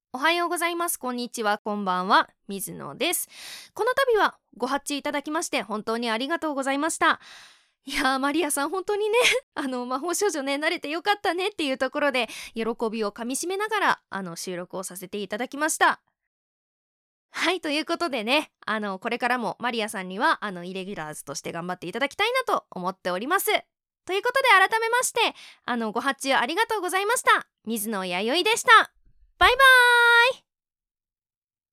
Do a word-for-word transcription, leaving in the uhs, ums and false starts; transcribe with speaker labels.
Speaker 1: おはようございます。こんにちは。こんばんは。水野です。この度はご発注いただきまして本当にありがとうございました。いやー、マリアさん本当にね、あの魔法少女ね、慣れてよかったねっていうところで喜びをかみしめながらあの収録をさせていただきました。はい、ということでね、あのこれからもマリアさんにはあのイレギュラーズとして頑張っていただきたいなと思っております。ということで改めまして、あのご発注ありがとうございました。水野弥生でした。バイバーイ。